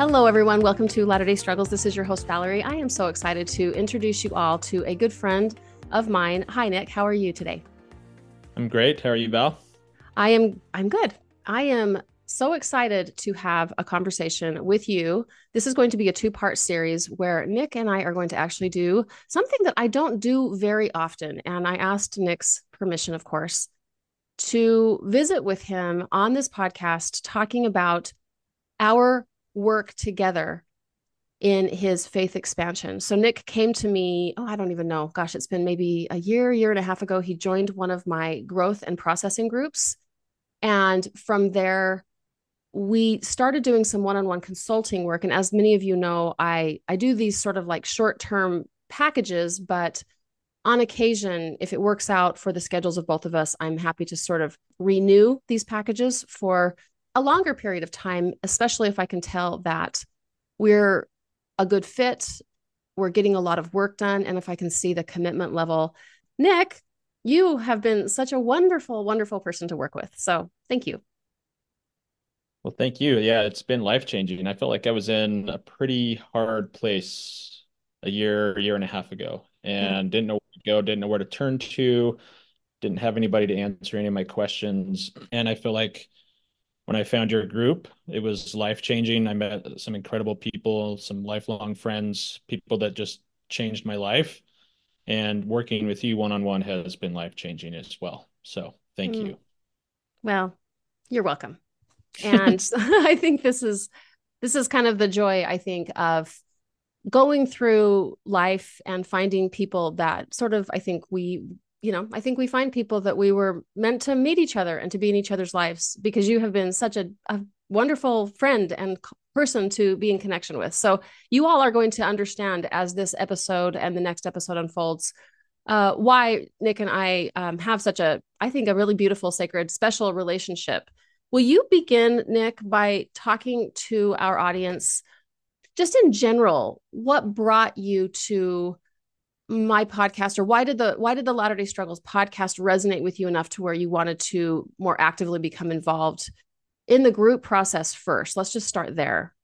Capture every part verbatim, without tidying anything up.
Hello, everyone. Welcome to Latter-day Struggles. This is your host, Valerie. I am so excited to introduce you all to a good friend of mine. Hi, Nick. How are you today? I'm great. How are you, Val? I am, I'm good. I am so excited to have a conversation with you. This is going to be a two-part series where Nick and I are going to actually do something that I don't do very often. And I asked Nick's permission, of course, to visit with him on this podcast, talking about our work together in his faith expansion. So Nick came to me, oh, I don't even know. Gosh, it's been maybe a year, year and a half ago. He joined one of my growth and processing groups. And from there, we started doing some one-on-one consulting work. And as many of you know, I, I do these sort of like short-term packages, but on occasion, if it works out for the schedules of both of us, I'm happy to sort of renew these packages for a longer period of time, especially if I can tell that we're a good fit, we're getting a lot of work done, and if I can see the commitment level. Nick, you have been such a wonderful, wonderful person to work with. So thank you. Well, thank you. Yeah, it's been life-changing. I felt like I was in a pretty hard place a year, year and a half ago, Mm. and didn't know where to go, didn't know where to turn to, didn't have anybody to answer any of my questions. And I feel like when I found your group, it was life-changing. I met some incredible people, some lifelong friends, people that just changed my life. And working with you one-on-one has been life-changing as well. So thank Mm. you. Well, you're welcome. And I think this is this is kind of the joy, I think, of going through life and finding people that sort of, I think we, you know, I think we find people that we were meant to meet each other and to be in each other's lives, because you have been such a, a wonderful friend and person to be in connection with. So you all are going to understand as this episode and the next episode unfolds, uh, why Nick and I um, have such a, I think, a really beautiful, sacred, special relationship. Will you begin, Nick, by talking to our audience just in general, what brought you to my podcast, or why did the why did the Latter-day Struggles podcast resonate with you enough to where you wanted to more actively become involved in the group process first? Let's just start there.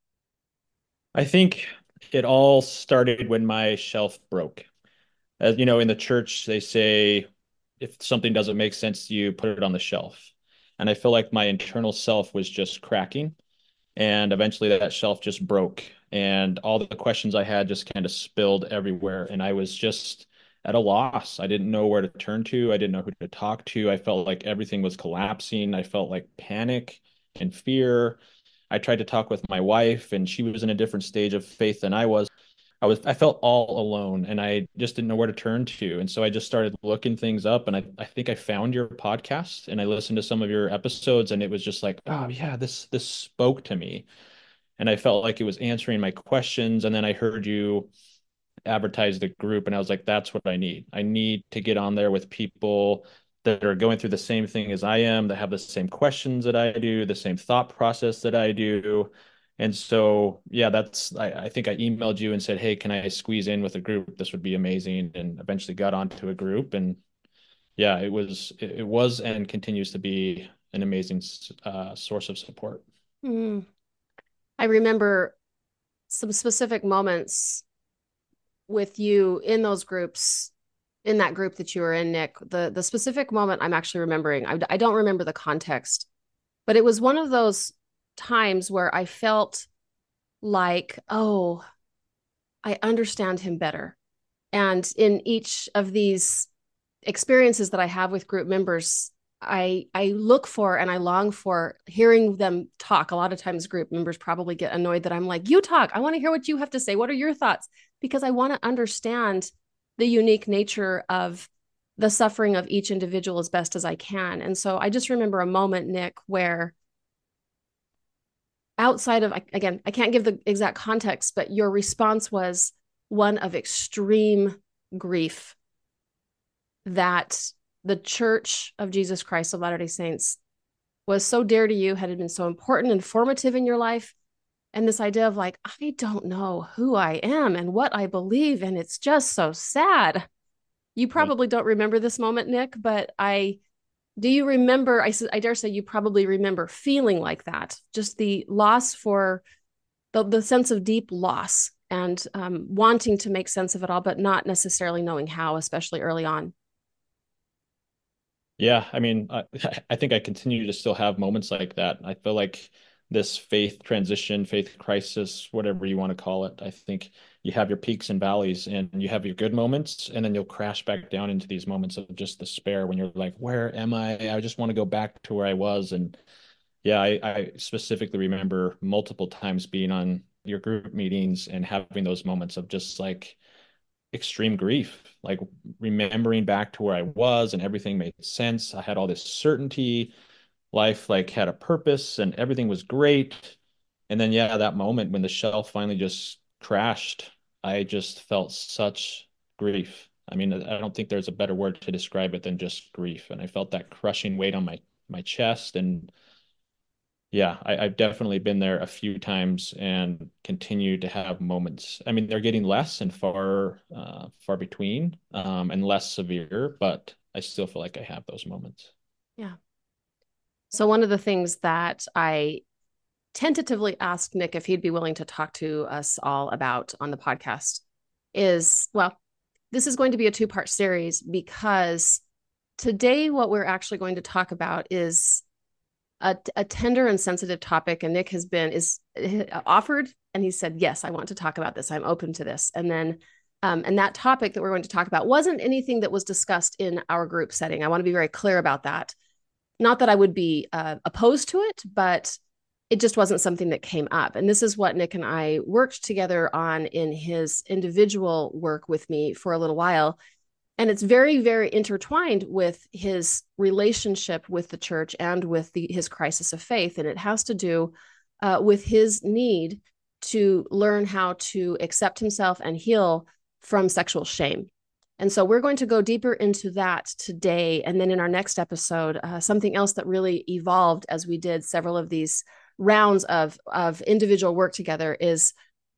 I think it all started when my shelf broke. As you know, in the church, they say if something doesn't make sense to you, put it on the shelf. And I feel like my internal self was just cracking. And eventually that shelf just broke. And all the questions I had just kind of spilled everywhere. And I was just at a loss. I didn't know where to turn to. I didn't know who to talk to. I felt like everything was collapsing. I felt like panic and fear. I tried to talk with my wife, and she was in a different stage of faith than I was. I was I felt all alone, and I just didn't know where to turn to. And so I just started looking things up, and I, I think I found your podcast and I listened to some of your episodes, and it was just like, oh yeah, this this spoke to me. And I felt like it was answering my questions. And then I heard you advertise the group, and I was like, that's what I need. I need to get on there with people that are going through the same thing as I am, that have the same questions that I do, the same thought process that I do. And so, yeah, that's, I, I think I emailed you and said, hey, can I squeeze in with a group? This would be amazing. And eventually got onto a group. And yeah, it was, it, it was and continues to be an amazing uh, source of support. Mm. I remember some specific moments with you in those groups, in that group that you were in, Nick. The the specific moment I'm actually remembering, I, I don't remember the context, but it was one of those times where I felt like, oh, I understand him better. And in each of these experiences that I have with group members, I I look for and I long for hearing them talk. A lot of times group members probably get annoyed that I'm like, you talk. I want to hear what you have to say. What are your thoughts? Because I want to understand the unique nature of the suffering of each individual as best as I can. And so I just remember a moment, Nick, where outside of, again, I can't give the exact context, but your response was one of extreme grief that the Church of Jesus Christ of Latter-day Saints was so dear to you, had been so important and formative in your life. And this idea of like, I don't know who I am and what I believe, and it's just so sad. You Yeah. probably don't remember this moment, Nick, but I do. You remember, I, I dare say you probably remember feeling like that, just the loss for the, the sense of deep loss and um, wanting to make sense of it all, but not necessarily knowing how, especially early on. Yeah, I mean, I, I think I continue to still have moments like that. I feel like this faith transition, faith crisis, whatever you want to call it, I think you have your peaks and valleys and you have your good moments, and then you'll crash back down into these moments of just despair when you're like, where am I? I just want to go back to where I was. And yeah, I, I specifically remember multiple times being on your group meetings and having those moments of just like, extreme grief, like remembering back to where I was and everything made sense. I had all this certainty. Life like had a purpose and everything was great. And then yeah, that moment when the shelf finally just crashed, I just felt such grief. I mean, I don't think there's a better word to describe it than just grief. And I felt that crushing weight on my my chest. And yeah, I, I've definitely been there a few times and continue to have moments. I mean, they're getting less and far, uh, far between, um, and less severe, but I still feel like I have those moments. Yeah. So one of the things that I tentatively asked Nick if he'd be willing to talk to us all about on the podcast is, well, this is going to be a two-part series because today what we're actually going to talk about is a, a tender and sensitive topic, and Nick has been is offered and he said, yes, I want to talk about this, I'm open to this. And then um, and that topic that we're going to talk about wasn't anything that was discussed in our group setting. I want to be very clear about that. Not that I would be uh, opposed to it, but it just wasn't something that came up. And this is what Nick and I worked together on in his individual work with me for a little while. And it's very, very intertwined with his relationship with the church and with the, his crisis of faith. And it has to do uh, with his need to learn how to accept himself and heal from sexual shame. And so we're going to go deeper into that today. And then in our next episode, uh, something else that really evolved as we did several of these rounds of, of individual work together is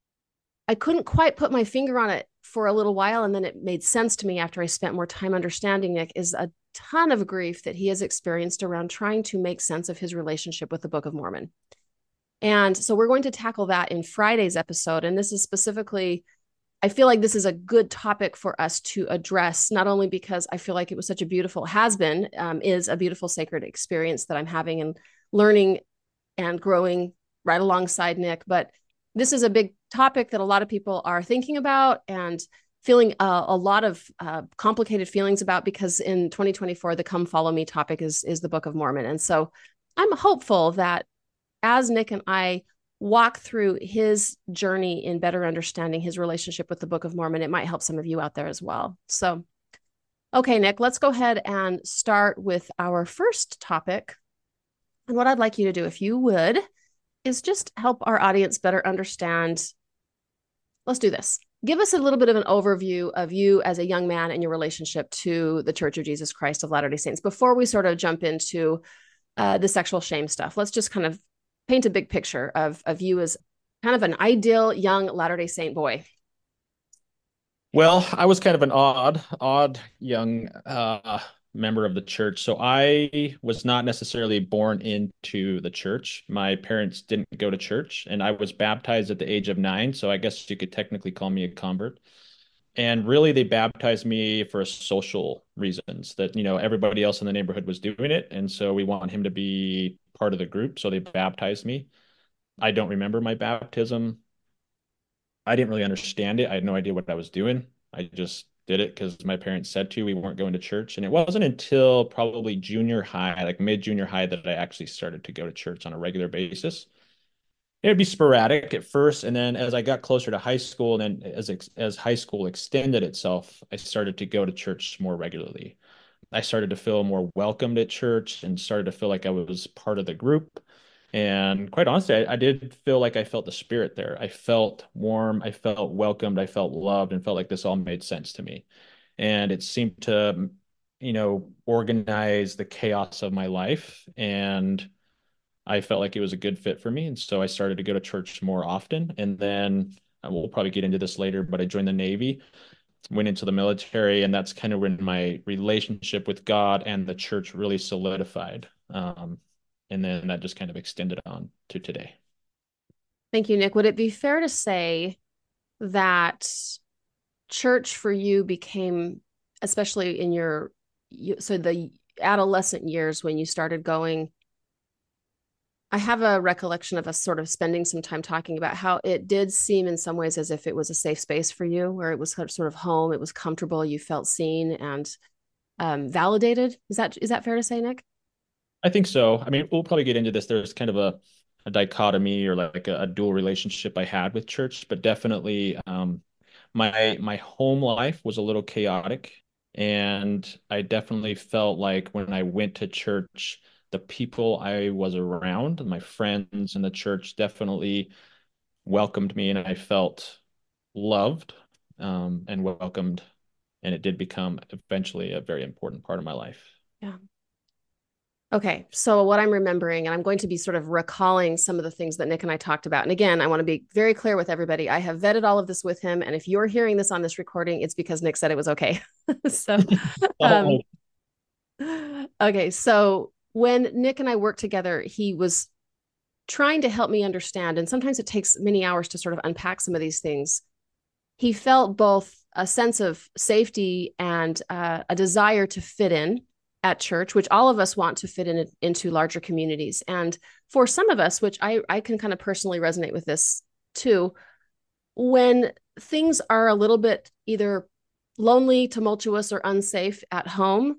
I couldn't quite put my finger on it for a little while. And then it made sense to me after I spent more time understanding Nick, is a ton of grief that he has experienced around trying to make sense of his relationship with the Book of Mormon. And so we're going to tackle that in Friday's episode. And this is specifically, I feel like this is a good topic for us to address, not only because I feel like it was such a beautiful, has been, um, is a beautiful sacred experience that I'm having and learning and growing right alongside Nick, but this is a big topic that a lot of people are thinking about and feeling uh, a lot of uh, complicated feelings about, because in twenty twenty-four, the Come Follow Me topic is, is the Book of Mormon. And so I'm hopeful that as Nick and I walk through his journey in better understanding his relationship with the Book of Mormon, it might help some of you out there as well. So, okay, Nick, let's go ahead and start with our first topic. And what I'd like you to do, if you would, is just help our audience better understand. Let's do this. Give us a little bit of an overview of you as a young man and your relationship to the Church of Jesus Christ of Latter-day Saints before we sort of jump into uh, the sexual shame stuff. Let's just kind of paint a big picture of, of you as kind of an ideal young Latter-day Saint boy. Well, I was kind of an odd, odd young uh, member of the church. So I was not necessarily born into the church. My parents didn't go to church, and I was baptized at the age of nine. So I guess you could technically call me a convert. And really, they baptized me for social reasons that, you know, everybody else in the neighborhood was doing it. And so we want him to be part of the group. So they baptized me. I don't remember my baptism. I didn't really understand it. I had no idea what I was doing. I just did it because my parents said to. We weren't going to church. And it wasn't until probably junior high, like mid junior high, that I actually started to go to church on a regular basis. It'd be sporadic at first, and then as I got closer to high school, and then as as high school extended itself, I started to go to church more regularly. I started to feel more welcomed at church and started to feel like I was part of the group. And quite honestly, I, I did feel like I felt the spirit there. I felt warm, I felt welcomed, I felt loved, and felt like this all made sense to me. And it seemed to, you know, organize the chaos of my life. And I felt like it was a good fit for me. And so I started to go to church more often. And then uh, we'll probably get into this later, but I joined the Navy, went into the military, and that's kind of when my relationship with God and the church really solidified. Um, and then that just kind of extended on to today. Thank you, Nick. Would it be fair to say that church for you became, especially in your, you, so the adolescent years when you started going, I have a recollection of us sort of spending some time talking about how it did seem in some ways as if it was a safe space for you, where it was sort of home, it was comfortable, you felt seen and um, validated. Is that is that fair to say, Nick? I think so. I mean, we'll probably get into this. There's kind of a, a dichotomy or like a, a dual relationship I had with church, but definitely um, my my home life was a little chaotic, and I definitely felt like when I went to church, the people I was around, my friends in the church, definitely welcomed me, and I felt loved um, and welcomed, and it did become eventually a very important part of my life. Yeah. Okay, so what I'm remembering, and I'm going to be sort of recalling some of the things that Nick and I talked about. And again, I want to be very clear with everybody. I have vetted all of this with him. And if you're hearing this on this recording, it's because Nick said it was okay. so, um, Oh, okay, so when Nick and I worked together, he was trying to help me understand. And sometimes it takes many hours to sort of unpack some of these things. He felt both a sense of safety and uh, a desire to fit in at church, which all of us want to fit in into larger communities. And for some of us, which I, I can kind of personally resonate with this too, when things are a little bit either lonely, tumultuous, or unsafe at home,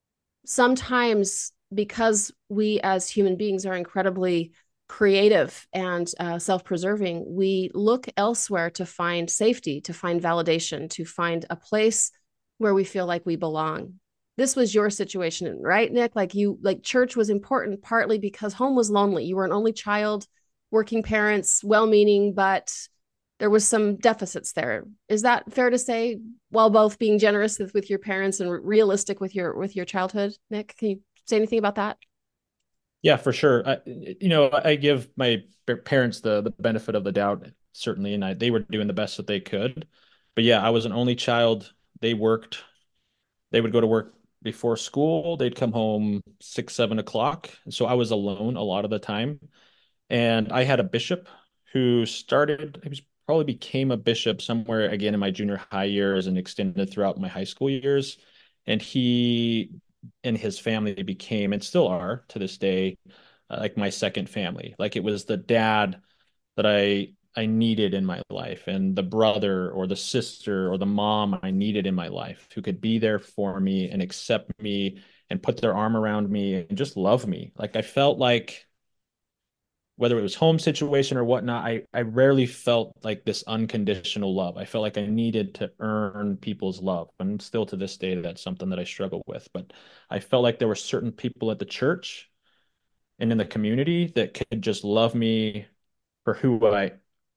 sometimes because we as human beings are incredibly creative and uh, self-preserving, we look elsewhere to find safety, to find validation, to find a place where we feel like we belong. This was your situation, right, Nick? Like you, like church was important partly because home was lonely. You were an only child, working parents, well-meaning, but there was some deficits there. Is that fair to say? While both being generous with, with your parents and realistic with your with your childhood, Nick, can you say anything about that? yeah, for sure. I, you know, I give my parents the the benefit of the doubt, certainly, and I, they were doing the best that they could. But yeah, I was an only child. They worked. They would go to work before school. They'd come home six, seven o'clock. So I was alone a lot of the time. And I had a bishop who started, he was probably became a bishop somewhere again in my junior high years and extended throughout my high school years. And he and his family became and still are to this day uh, like my second family. Like it was the dad that I I needed in my life and the brother or the sister or the mom I needed in my life who could be there for me and accept me and put their arm around me and just love me. Like I felt like whether it was home situation or whatnot, I, I rarely felt like this unconditional love. I felt like I needed to earn people's love. And still to this day, that's something that I struggle with. But I felt like there were certain people at the church and in the community that could just love me for who I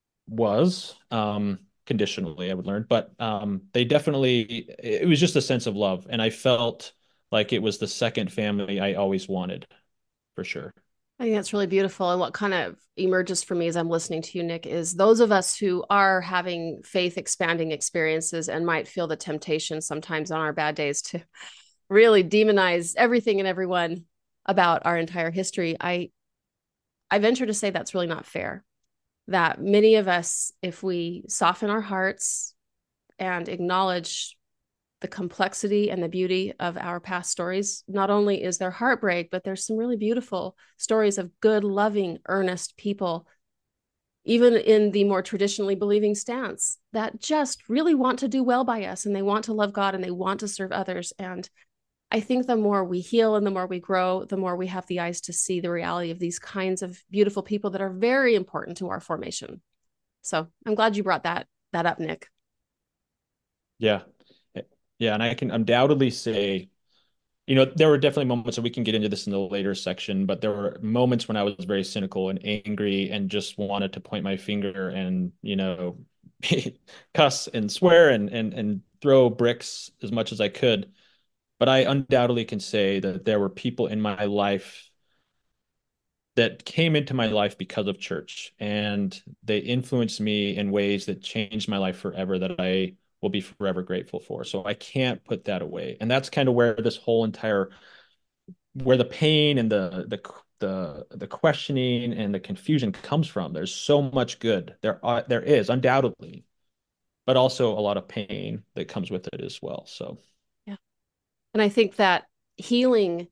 was, um, conditionally, I would learn. But um, they definitely, it was just a sense of love. And I felt like it was the second family I always wanted, for sure. I think that's really beautiful. And what kind of emerges for me as I'm listening to you, Nick, is those of us who are having faith expanding experiences and might feel the temptation sometimes on our bad days to really demonize everything and everyone about our entire history. I I venture to say that's really not fair. That many of us, if we soften our hearts and acknowledge the complexity and the beauty of our past stories, not only is there heartbreak, but there's some really beautiful stories of good, loving, earnest people, even in the more traditionally believing stance, that just really want to do well by us and they want to love God and they want to serve others. And I think the more we heal and the more we grow, the more we have the eyes to see the reality of these kinds of beautiful people that are very important to our formation. So I'm glad you brought that that up, Nick. Yeah. Yeah. And I can undoubtedly say, you know, there were definitely moments, and we can get into this in the later section, but there were moments when I was very cynical and angry and just wanted to point my finger and, you know, cuss and swear and and and throw bricks as much as I could. But I undoubtedly can say that there were people in my life that came into my life because of church, and they influenced me in ways that changed my life forever that I will be forever grateful for. So I can't put that away. And that's kind of where this whole entire where the pain and the the the the questioning and the confusion comes from. There's so much good. There are there is undoubtedly, but also a lot of pain that comes with it as well. So Yeah. And I think that healing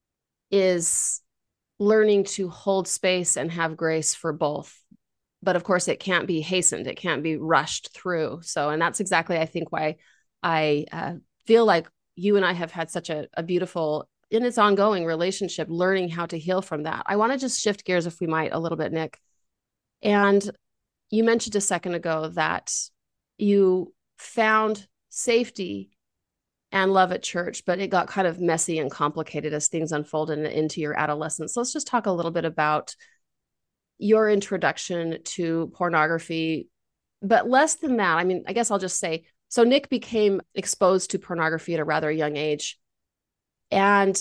is learning to hold space and have grace for both. But of course, it can't be hastened. It can't be rushed through. So, and that's exactly, I think, why I uh, feel like you and I have had such a, a beautiful, in its ongoing relationship, learning how to heal from that. I want to just shift gears, if we might, a little bit, Nick. And you mentioned a second ago that you found safety and love at church, but it got kind of messy and complicated as things unfolded into your adolescence. So let's just talk a little bit about your introduction to pornography, but less than that. I mean, I guess I'll just say, so Nick became exposed to pornography at a rather young age. And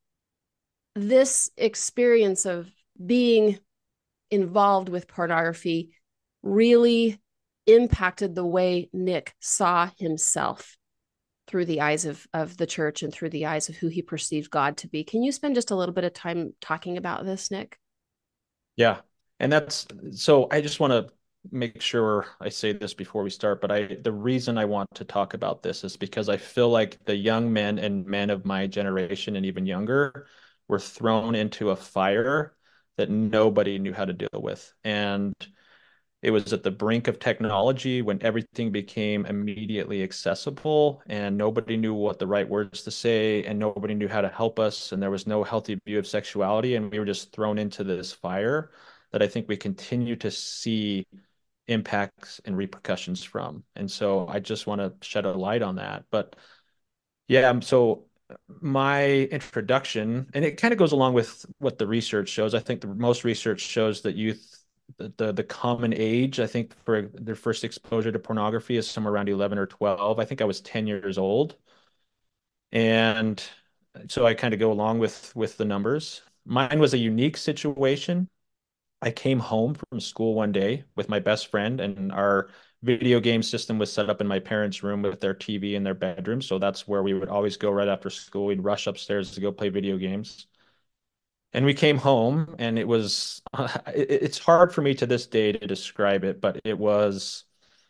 this experience of being involved with pornography really impacted the way Nick saw himself through the eyes of, of the church and through the eyes of who he perceived God to be. Can you spend just a little bit of time talking about this, Nick? yeah. And that's so I just want to make sure I say this before we start, but I the reason I want to talk about this is because I feel like the young men and men of my generation and even younger were thrown into a fire that nobody knew how to deal with. And it was at the brink of technology when everything became immediately accessible and nobody knew what the right words to say and nobody knew how to help us and there was no healthy view of sexuality and we were just thrown into this fire that I think we continue to see impacts and repercussions from. And so I just want to shed a light on that. But yeah, so my introduction, and it kind of goes along with what the research shows. I think the most research shows that youth, the, the the common age, I think for their first exposure to pornography is somewhere around eleven or twelve. I think I was ten years old. And so I kind of go along with with the numbers. Mine was a unique situation. I came home from school one day with my best friend, and our video game system was set up in my parents' room with their T V in their bedroom. So that's where we would always go right after school. We'd rush upstairs to go play video games. And we came home, and it was, uh, it, it's hard for me to this day to describe it, but it was,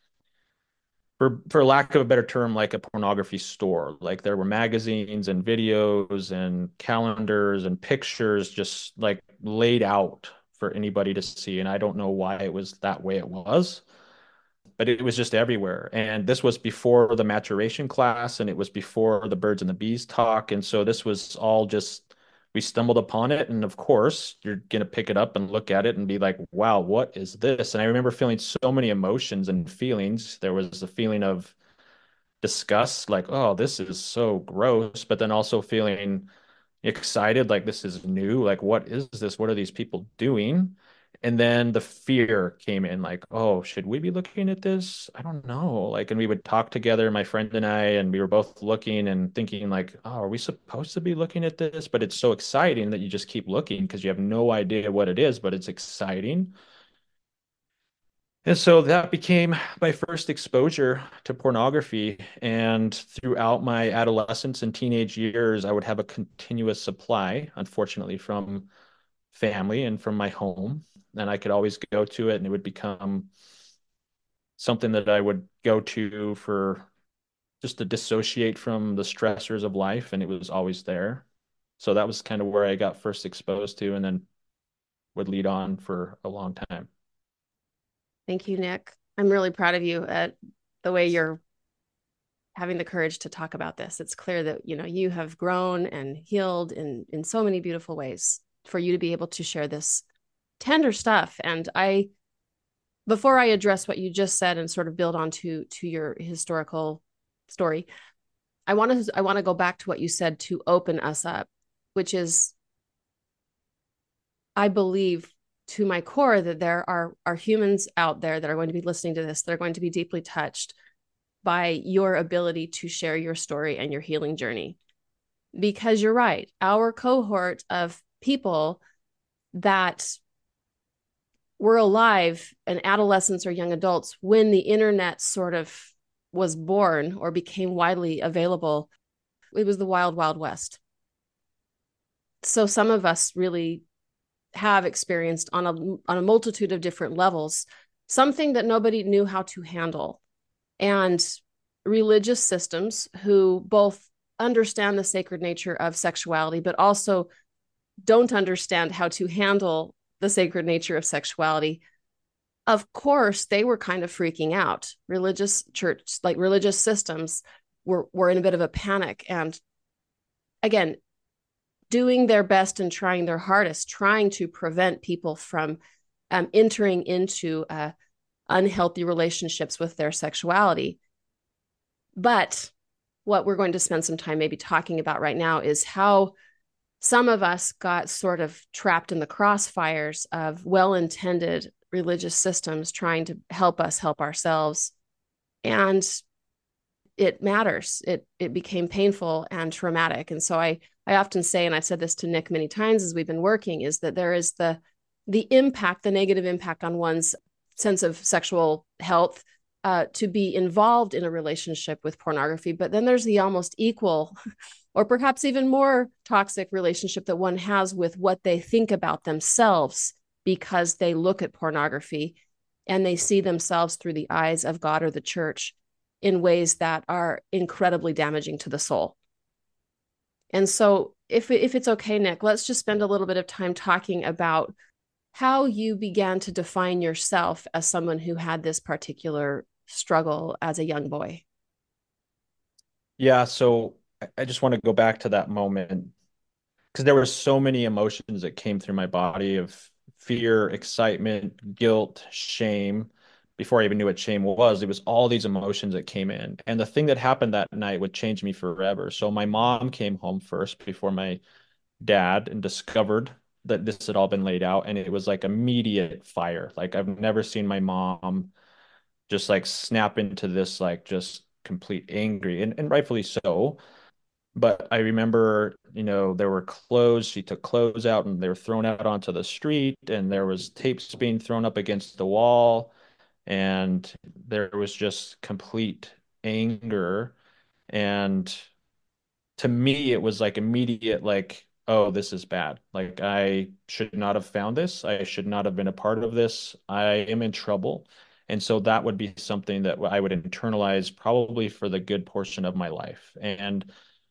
for for lack of a better term, like a pornography store. Like there were magazines and videos and calendars and pictures just like laid out for anybody to see. And I don't know why it was that way it was, but it was just everywhere. And this was before the maturation class and it was before the birds and the bees talk. And so this was all just, we stumbled upon it. And of course, you're going to pick it up and look at it and be like, wow, what is this? And I remember feeling so many emotions and feelings. There was a feeling of disgust, like, oh, this is so gross, but then also feeling excited, like this is new, like what is this, what are these people doing? And then the fear came in, like, oh, should we be looking at this? I don't know. Like, and we would talk together, my friend and I, and we were both looking and thinking like, oh, are we supposed to be looking at this? But it's so exciting that you just keep looking because you have no idea what it is, but it's exciting. And so that became my first exposure to pornography. And throughout my adolescence and teenage years, I would have a continuous supply, unfortunately, from family and from my home. And I could always go to it, and it would become something that I would go to for just to dissociate from the stressors of life. And it was always there. So that was kind of where I got first exposed to, and then would lead on for a long time. Thank you, Nick. I'm really proud of you at the way you're having the courage to talk about this. It's clear that, you know, you have grown and healed in in so many beautiful ways for you to be able to share this tender stuff. And I, before I address what you just said and sort of build on to to your historical story, I want to I want to go back to what you said to open us up, which is, I believe to my core that there are are humans out there that are going to be listening to this. They're going to be deeply touched by your ability to share your story and your healing journey. Because you're right, our cohort of people that were alive and adolescents or young adults when the internet sort of was born or became widely available, it was the wild, wild west. So some of us really have experienced on a on a multitude of different levels something that nobody knew how to handle. And religious systems who both understand the sacred nature of sexuality, but also don't understand how to handle the sacred nature of sexuality, of course, they were kind of freaking out. Religious church, like religious systems, were, were in a bit of a panic. And again, doing their best and trying their hardest, trying to prevent people from um, entering into uh, unhealthy relationships with their sexuality. But what we're going to spend some time maybe talking about right now is how some of us got sort of trapped in the crossfires of well-intended religious systems trying to help us help ourselves. And it matters. It it became painful and traumatic. And so I I often say, and I've said this to Nick many times as we've been working, is that there is the the impact, the negative impact on one's sense of sexual health uh, to be involved in a relationship with pornography. But then there's the almost equal or perhaps even more toxic relationship that one has with what they think about themselves because they look at pornography and they see themselves through the eyes of God or the church in ways that are incredibly damaging to the soul. And so if, if it's okay, Nick, let's just spend a little bit of time talking about how you began to define yourself as someone who had this particular struggle as a young boy. Yeah, so I just want to go back to that moment because there were so many emotions that came through my body of fear, excitement, guilt, shame. Before I even knew what shame was, it was all these emotions that came in. And the thing that happened that night would change me forever. So my mom came home first before my dad and discovered that this had all been laid out. And it was like immediate fire. Like I've never seen my mom just like snap into this, like just complete angry and, and rightfully so. But I remember, you know, there were clothes. She took clothes out and they were thrown out onto the street, and there was tapes being thrown up against the wall, and there was just complete anger. And to me, it was like immediate, like, oh, this is bad. Like I should not have found this. I should not have been a part of this. I am in trouble. And so that would be something that I would internalize probably for the good portion of my life. And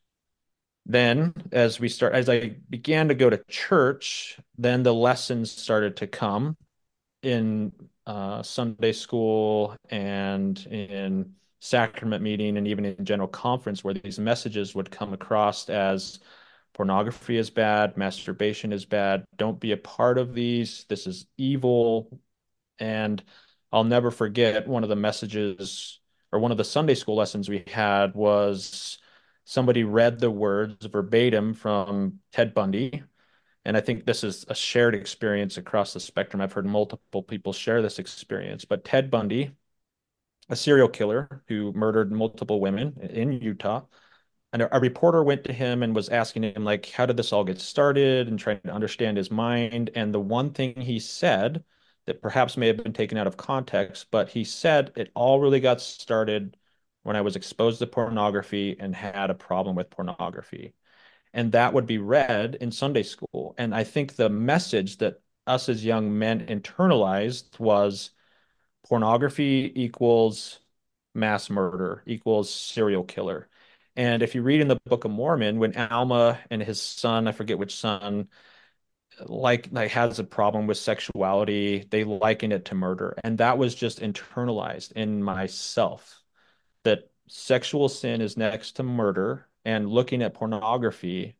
then as we start, as I began to go to church, then the lessons started to come in uh, Sunday school and in sacrament meeting and even in general conference, where these messages would come across as pornography is bad, masturbation is bad, don't be a part of these, this is evil. And I'll never forget one of the messages or one of the Sunday school lessons we had was somebody read the words verbatim from Ted Bundy. And I think this is a shared experience across the spectrum. I've heard multiple people share this experience, but Ted Bundy, a serial killer who murdered multiple women in Utah, and a, a reporter went to him and was asking him, like, how did this all get started and trying to understand his mind. And the one thing he said that perhaps may have been taken out of context, but he said it all really got started when I was exposed to pornography and had a problem with pornography. And that would be read in Sunday school. And I think the message that us as young men internalized was pornography equals mass murder, equals serial killer. And if you read in the Book of Mormon, when Alma and his son, I forget which son, like like has a problem with sexuality, they liken it to murder. And that was just internalized in myself that sexual sin is next to murder, and looking at pornography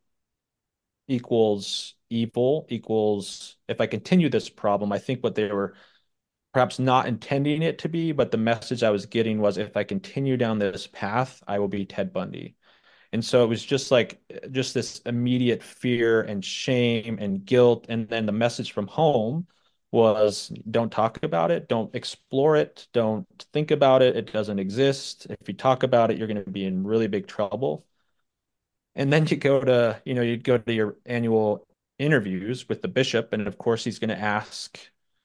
equals evil, equals if I continue this problem, I think what they were perhaps not intending it to be, but the message I was getting was if I continue down this path, I will be Ted Bundy. And so it was just like just this immediate fear and shame and guilt. And then the message from home was don't talk about it, don't explore it, don't think about it. It doesn't exist. If you talk about it, you're going to be in really big trouble. And then you go to, you know, you'd go to your annual interviews with the bishop, and of course he's going to ask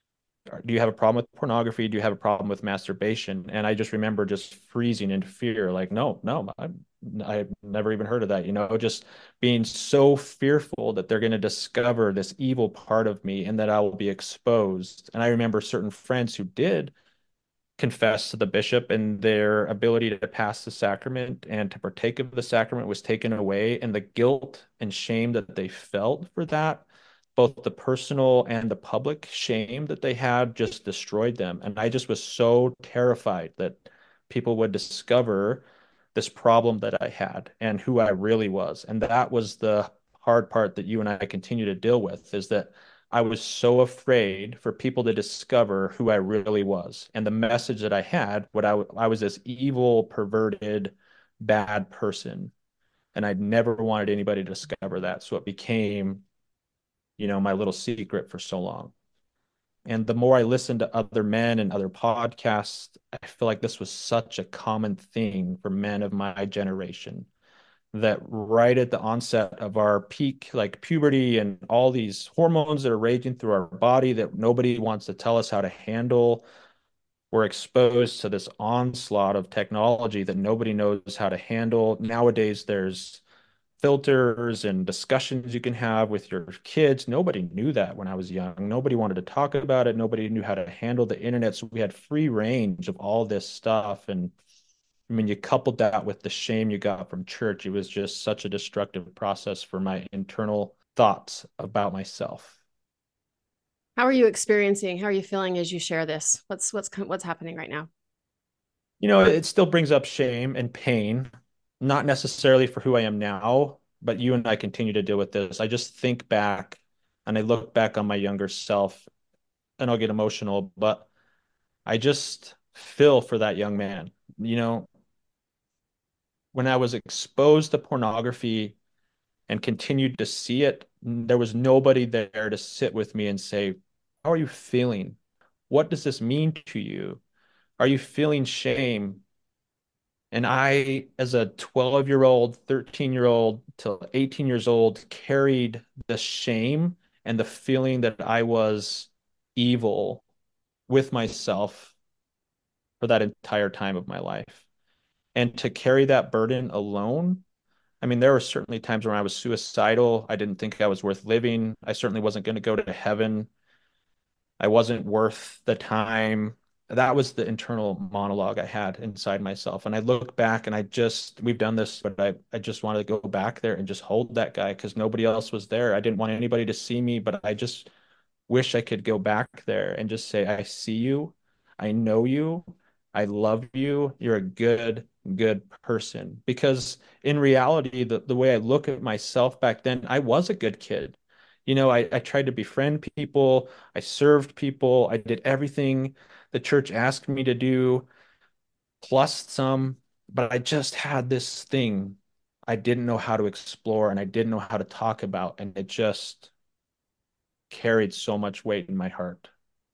do you have a problem with pornography? Do you have a problem with masturbation? And I just remember just freezing in fear, like, no, no, I, I've never even heard of that, you know, just being so fearful that they're going to discover this evil part of me and that I will be exposed. And I remember certain friends who did confess to the bishop, and their ability to pass the sacrament and to partake of the sacrament was taken away. And the guilt and shame that they felt for that, both the personal and the public shame that they had, just destroyed them. And I just was so terrified that people would discover this problem that I had and who I really was. And that was the hard part that you and I continue to deal with, is that I was so afraid for people to discover who I really was. And the message that I had, what I, I was this evil, perverted, bad person. And I never wanted anybody to discover that. So it became, you know, my little secret for so long. And the more I listened to other men and other podcasts, I feel like this was such a common thing for men of my generation, that right at the onset of our peak, like puberty and all these hormones that are raging through our body that nobody wants to tell us how to handle, we're exposed to this onslaught of technology that nobody knows how to handle. Nowadays, there's filters and discussions you can have with your kids. Nobody knew that when I was young. Nobody wanted to talk about it. Nobody knew how to handle the internet. So we had free range of all this stuff. And I mean, you coupled that with the shame you got from church. It was just such a destructive process for my internal thoughts about myself. How are you experiencing? How are you feeling as you share this? What's what's what's happening right now? You know, it still brings up shame and pain, not necessarily for who I am now, but you and I continue to deal with this. I just think back and I look back on my younger self, and I'll get emotional, but I just feel for that young man. You know, when I was exposed to pornography and continued to see it, there was nobody there to sit with me and say, how are you feeling? What does this mean to you? Are you feeling shame? And I, as a twelve year old, thirteen year old till eighteen years old, carried the shame and the feeling that I was evil with myself for that entire time of my life. And to carry that burden alone, I mean, there were certainly times when I was suicidal. I didn't think I was worth living. I certainly wasn't going to go to heaven. I wasn't worth the time. That was the internal monologue I had inside myself. And I look back and I just, we've done this, but I, I just wanted to go back there and just hold that guy because nobody else was there. I didn't want anybody to see me, but I just wish I could go back there and just say, I see you. I know you. I love you. You're a good, good person. Because in reality, the, the way I look at myself back then, I was a good kid. You know, I, I tried to befriend people. I served people. I did everything the church asked me to do, plus some, but I just had this thing I didn't know how to explore and I didn't know how to talk about. And it just carried so much weight in my heart.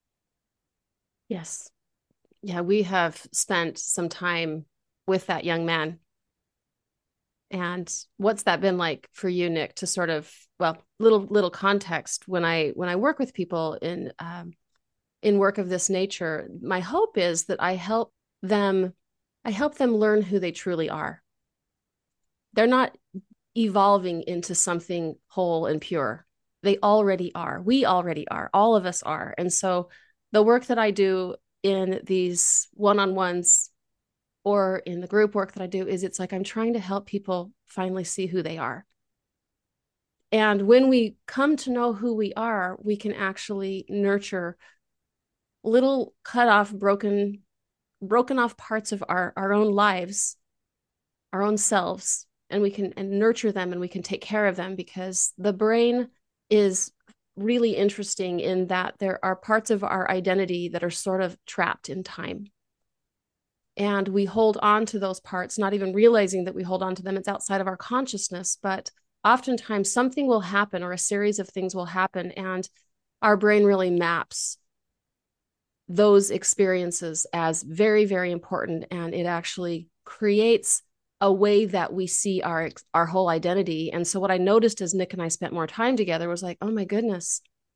Yes. Yeah, we have spent some time with that young man. And what's that been like for you, Nick, to sort of, well, little little context when I when I work with people in um, in work of this nature, my hope is that I help them I help them learn who they truly are. They're not evolving into something whole and pure. They already are. We already are. All of us are. And so the work that I do in these one-on-ones or in the group work that I do is it's like I'm trying to help people finally see who they are. And when we come to know who we are, we can actually nurture little cut off, broken, broken off parts of our, our own lives, our own selves, and we can and nurture them and we can take care of them, because the brain is really interesting in that there are parts of our identity that are sort of trapped in time. And we hold on to those parts, not even realizing that we hold on to them. It's outside of our consciousness, but oftentimes something will happen or a series of things will happen, and our brain really maps those experiences as very, very important. And it actually creates a way that we see our, our whole identity. And so what I noticed as Nick and I spent more time together was like, oh my goodness,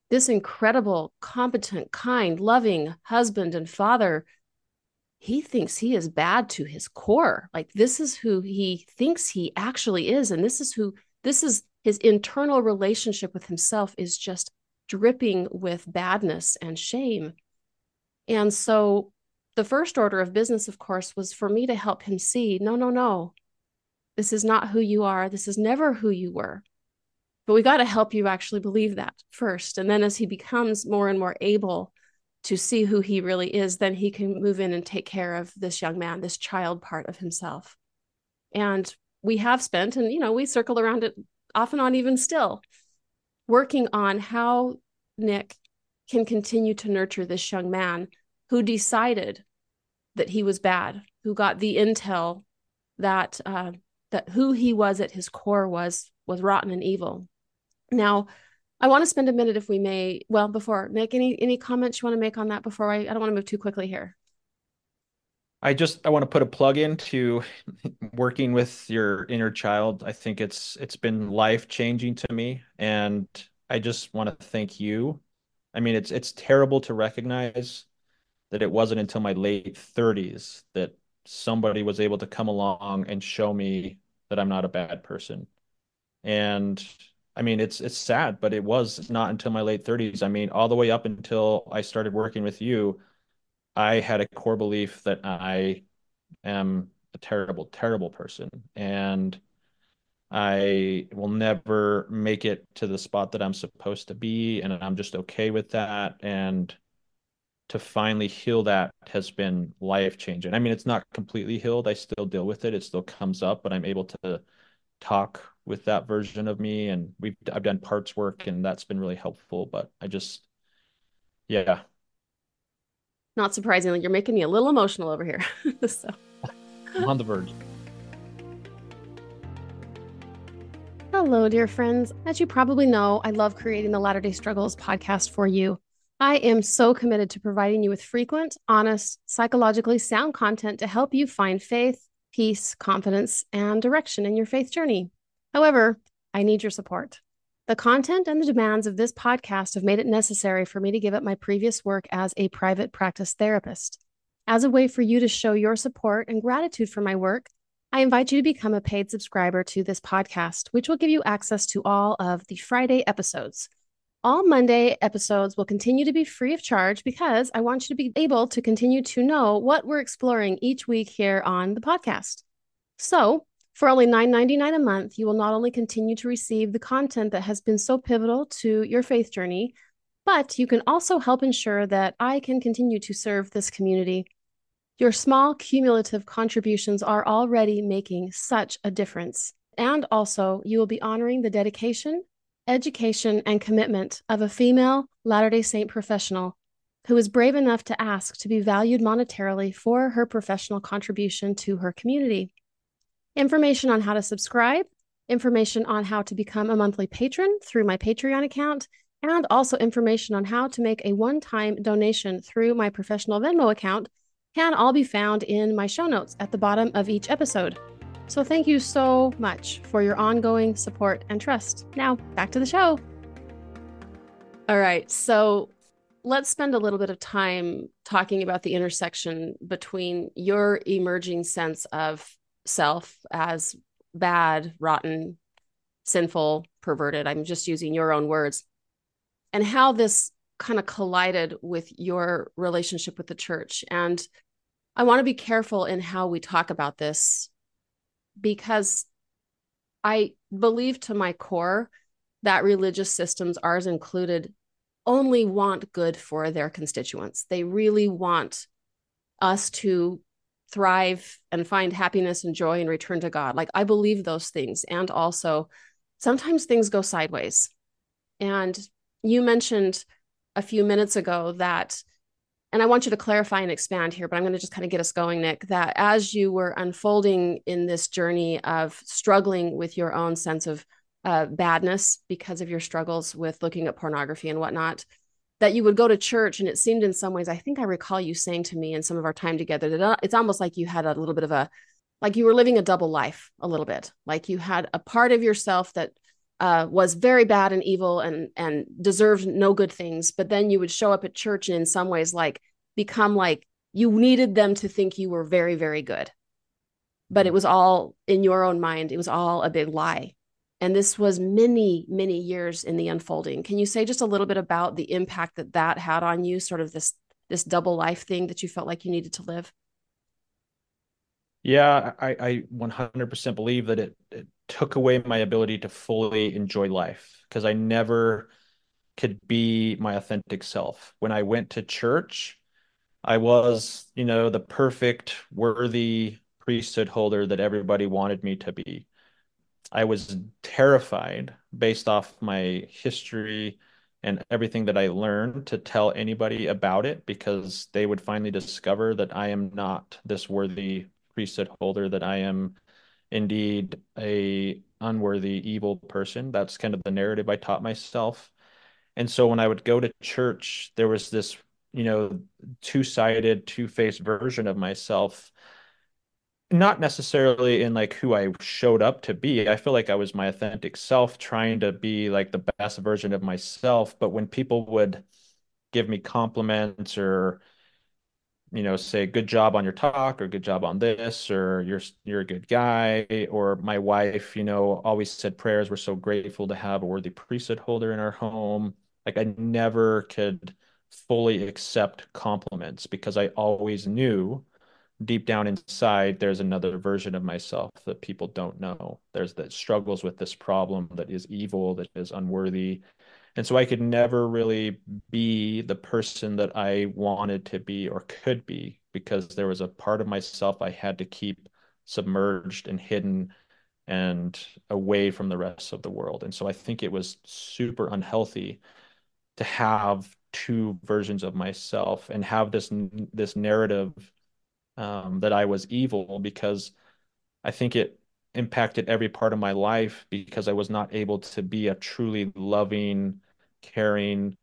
this incredible, competent, kind, loving husband and father, he thinks he is bad to his core. Like this is who he thinks he actually is. And this is who, this is his internal relationship with himself is just dripping with badness and shame. And so the first order of business, of course, was for me to help him see, no, no, no, this is not who you are. This is never who you were. But we got to help you actually believe that first. And then as he becomes more and more able to see who he really is, then he can move in and take care of this young man, this child part of himself. And we have spent, and, you know, we circle around it off and on even still, working on how Nick can continue to nurture this young man who decided that he was bad, who got the intel that uh, that who he was at his core was was rotten and evil. Now, I want to spend a minute, if we may, well, before, Nick, any any comments you want to make on that before I, I don't want to move too quickly here. I just I want to put a plug in to working with your inner child. I think it's it's been life-changing to me, and I just want to thank you. I mean, it's it's terrible to recognize that it wasn't until my late thirties that somebody was able to come along and show me that I'm not a bad person. And I mean, it's it's sad, but it was not until my late thirties. I mean, all the way up until I started working with you, I had a core belief that I am a terrible, terrible person. And I will never make it to the spot that I'm supposed to be. And I'm just okay with that. And to finally heal that has been life changing. I mean, it's not completely healed. I still deal with it. It still comes up, but I'm able to talk with that version of me. And we've, I've done parts work and that's been really helpful, but I just, yeah. Not surprisingly, you're making me a little emotional over here. So I'm on the verge. Hello, dear friends. As you probably know, I love creating the Latter-day Struggles podcast for you. I am so committed to providing you with frequent, honest, psychologically sound content to help you find faith, peace, confidence, and direction in your faith journey. However, I need your support. The content and the demands of this podcast have made it necessary for me to give up my previous work as a private practice therapist. As a way for you to show your support and gratitude for my work, I invite you to become a paid subscriber to this podcast, which will give you access to all of the Friday episodes. All Monday episodes will continue to be free of charge because I want you to be able to continue to know what we're exploring each week here on the podcast. So, for only nine ninety-nine a month, you will not only continue to receive the content that has been so pivotal to your faith journey, but you can also help ensure that I can continue to serve this community. Your small cumulative contributions are already making such a difference. And also, you will be honoring the dedication, education, and commitment of a female Latter-day Saint professional who is brave enough to ask to be valued monetarily for her professional contribution to her community. Information on how to subscribe, information on how to become a monthly patron through my Patreon account, and also information on how to make a one-time donation through my professional Venmo account can all be found in my show notes at the bottom of each episode. So thank you so much for your ongoing support and trust. Now, back to the show. All right, so let's spend a little bit of time talking about the intersection between your emerging sense of self as bad, rotten, sinful, perverted. I'm just using your own words, and how this kind of collided with your relationship with the church. And I want to be careful in how we talk about this, because I believe to my core that religious systems, ours included, only want good for their constituents. They really want us to thrive and find happiness and joy and return to God. Like, I believe those things. And also, sometimes things go sideways. And you mentioned a few minutes ago that, and I want you to clarify and expand here, but I'm going to just kind of get us going, Nick, that as you were unfolding in this journey of struggling with your own sense of uh, badness because of your struggles with looking at pornography and whatnot, that you would go to church, and it seemed in some ways, I think I recall you saying to me in some of our time together, that it's almost like you had a little bit of a, like you were living a double life a little bit, like you had a part of yourself that uh, was very bad and evil and and deserved no good things, but then you would show up at church and in some ways like become like you needed them to think you were very, very good. But it was all in your own mind. It was all a big lie. And this was many, many years in the unfolding. Can you say just a little bit about the impact that that had on you, sort of this this double life thing that you felt like you needed to live? Yeah, I, I one hundred percent believe that it, it took away my ability to fully enjoy life because I never could be my authentic self. When I went to church, I was, you know, the perfect, worthy priesthood holder that everybody wanted me to be. I was terrified based off my history and everything that I learned to tell anybody about it because they would finally discover that I am not this worthy priesthood holder, that I am indeed a unworthy, evil person. That's kind of the narrative I taught myself. And so when I would go to church, there was this, you know, two-sided, two-faced version of myself, not necessarily in like who I showed up to be. I feel like I was my authentic self, trying to be like the best version of myself. But when people would give me compliments or, you know, say good job on your talk or good job on this or you're you're a good guy, or my wife, you know, always said prayers. We're so grateful to have a worthy priesthood holder in our home. Like I never could fully accept compliments because I always knew deep down inside, there's another version of myself that people don't know. There's that struggles with this problem that is evil, that is unworthy. And so I could never really be the person that I wanted to be or could be because there was a part of myself I had to keep submerged and hidden and away from the rest of the world. And so I think it was super unhealthy to have two versions of myself and have this this narrative um, that I was evil because I think it impacted every part of my life because I was not able to be a truly loving, caring,